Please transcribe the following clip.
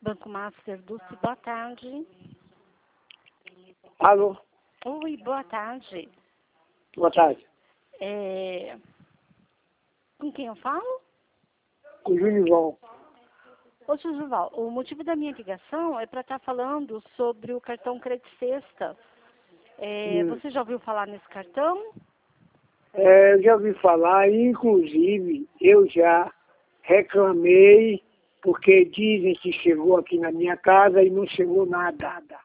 Banco Master Dulce, boa tarde. Alô? Oi, boa tarde. Boa tarde. Com quem eu falo? Com o Junival. Ô, Jujuval, o motivo da minha ligação é para estar falando sobre o cartão Crédito Sexta. Você já ouviu falar nesse cartão? Eu já ouvi falar, inclusive eu já reclamei, porque dizem que chegou aqui na minha casa e não chegou nada.